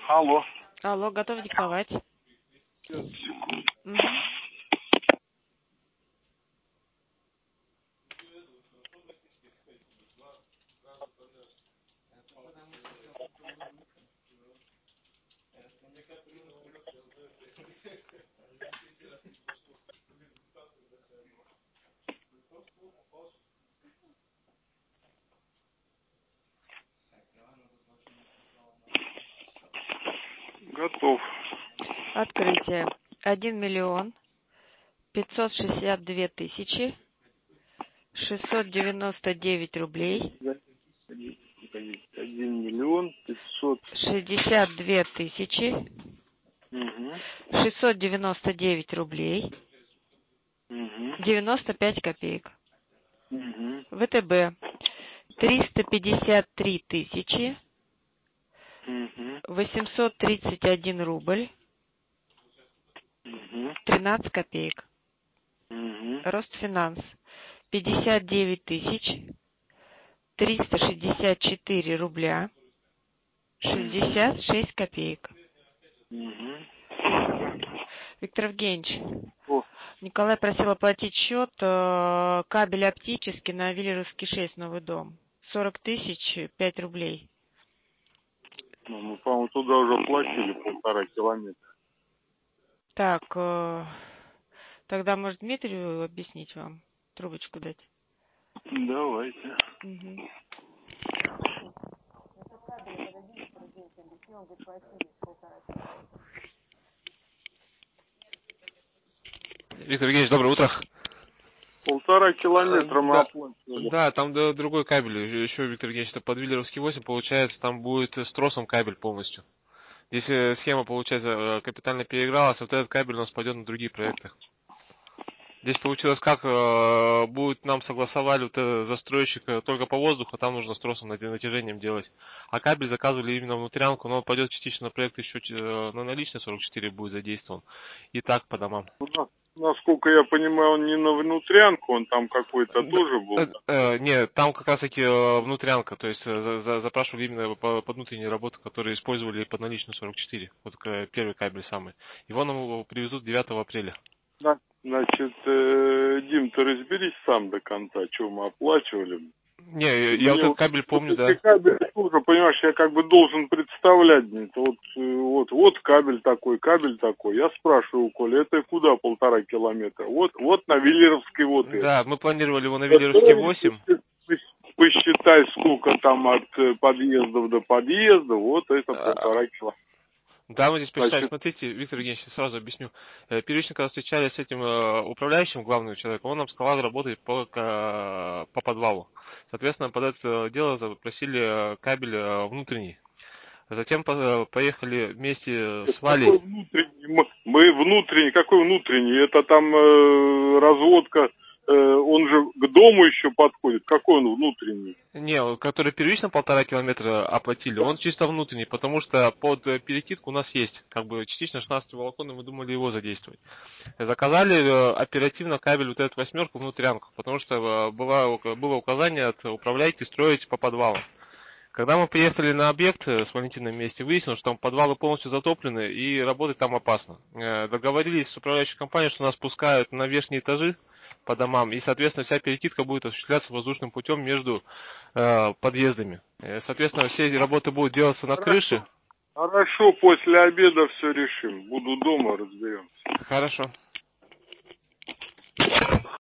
Алло. Алло, готов диктовать? Сейчас, секунду. Мгм. Готов. Открытие. 1 000 562 699 Погодите. 1 62 миллион 699 рублей Угу. 95 копеек. Угу. ВТБ 353 Угу. 831 рубль Угу. 13 копеек. Угу. Ростфинанс 59 364 рубля 66 копеек. Угу. Виктор Евгеньевич, О, Николай просил оплатить счет кабель оптический на Виллеровский 6, Новый дом. 40 тысяч 5 рублей. ну, мы, по-моему, туда уже платили 1,5 километра. Так, тогда, может, Дмитрию объяснить вам? Трубочку дать? Давайте. Угу. Виктор Евгеньевич, доброе утро. 1,5 километра мы Да, оплатили. да, там другой кабель. Еще, Виктор Евгеньевич, это под Виллеровский 8, получается, там будет с тросом кабель полностью. Здесь схема, получается, капитально переигралась, а вот этот кабель у нас пойдет на другие проекты. Здесь получилось как, будет нам согласовали вот застройщик только по воздуху, там нужно с тросом натяжением делать. А кабель заказывали именно внутрянку, но он пойдет частично на проект еще на наличный 44 будет задействован. И так по домам. Насколько я понимаю, он не на внутрянку, он там какой-то тоже был. Нет, там как раз таки внутрянка, то есть запрашивали именно под внутренние работы, которые использовали под наличную 44. Вот первый кабель самый. Его нам привезут 9 апреля. Да. Значит, Дим, ты разберись сам до конца, что мы оплачивали. Не, я вот Мне этот кабель помню, эти да. кабели тоже, понимаешь, я как бы должен представлять. Вот кабель такой. Я спрашиваю у Коли, это куда 1,5 километра? Вот на Виллеровской вот это. Да, мы планировали его на Виллеровский 8. Посчитай, сколько там от подъездов до подъезда, вот это 1,5 километра. Да, мы здесь посчитали. Значит, Смотрите, Виктор Евгеньевич, сразу объясню. Первично, когда встречались с этим управляющим, главным человеком, он нам сказал работать по подвалу. Соответственно, под это дело запросили кабель внутренний. Затем поехали вместе с какой Валей. внутренний? Мы внутренний, какой внутренний? Это там разводка, он же к дому еще подходит. Какой он внутренний? Не, который первично 1,5 километра оплатили, он чисто внутренний, потому что под перекидку у нас есть, как бы частично 16 волокон, и мы думали его задействовать. Заказали оперативно кабель вот эту 8 внутрянку, потому что было указание от управляйки строить по подвалам. Когда мы приехали на объект с Валентином вместе, выяснилось, что там подвалы полностью затоплены и работать там опасно. Договорились с управляющей компанией, что нас пускают на верхние этажи по домам, и, соответственно, вся перекидка будет осуществляться воздушным путем между подъездами. Соответственно, все эти работы будут делаться на крыше. Хорошо, после обеда все решим. Буду дома, разберемся. Хорошо.